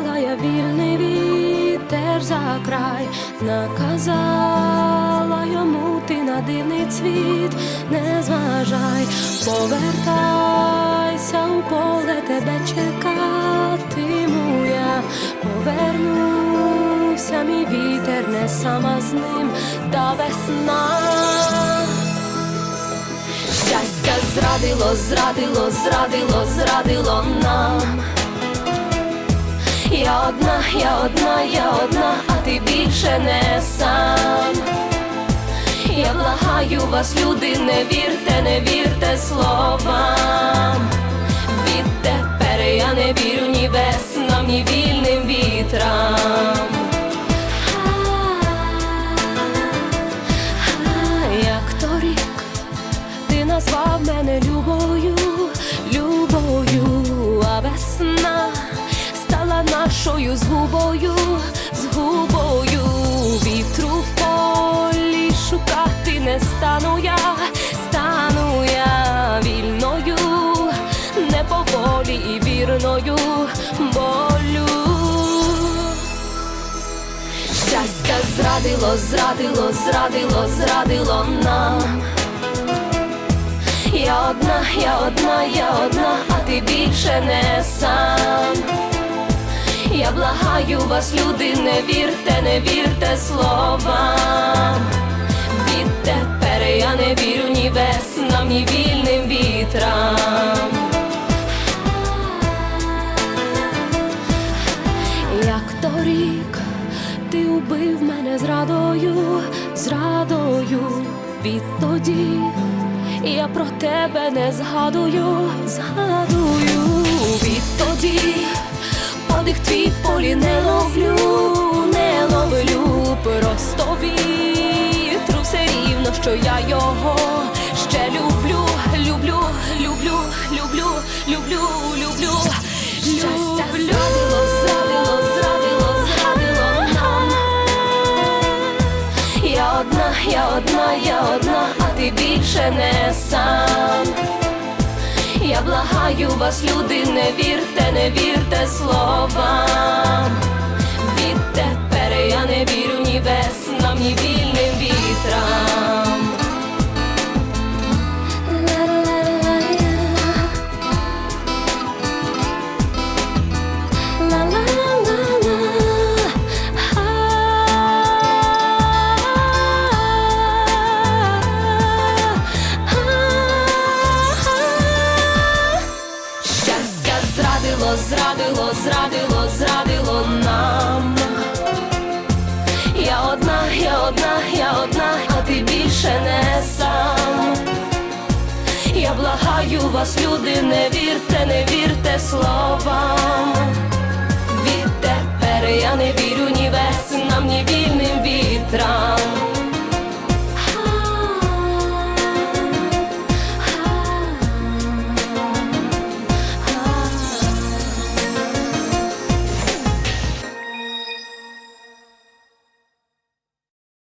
Сказала я вільний вітер за край, наказала йому ти на дивний цвіт не зважай, повертайся у поле, тебе чекатиму я. Повернувся мій вітер, не сама з ним та весна. Щастя зрадило, зрадило, зрадило, зрадило нам. Я одна, я одна, я одна, а ти більше не сам. Я благаю вас, люди, не вірте, не вірте словам. Відтепер я не вірю ні веснам, ні вільним вітрам. Як торік ти назвав мене любою, любою, а весна стала нашою згубою, згубою. Вітру в полі шукати не стану я, стану я вільною, не поволі і вірною болю. Щастя зрадило, зрадило, зрадило, зрадило нам. Я одна, я одна, я одна, а ти більше не сам. Я благаю вас, люди, не вірте, не вірте словам. Відтепер я не вірю ні веснам, ні вільним вітрам. Як торік ти убив мене зрадою, зрадою. Відтоді я про тебе не згадую, згадую. Відтоді подих твій в полі не ловлю, не ловлю. Просто вітру все рівно, що я його ще люблю, люблю, люблю, люблю, люблю, люблю. Щастя зрадило, зрадило, зрадило, зрадило нам. Я одна, я одна, я одна, а ти більше не сам. Я благаю вас, люди, не вірте, не вірте словам. Відтепер я не вірю ні веснам, ні вільним вітрам. Зрадило, зрадило, зрадило нам. Я одна, я одна, я одна, а ти більше не сам. Я благаю вас, люди, не вірте, не вірте словам. Відтепер я не вірю ні веснам, ні вільним вітрам.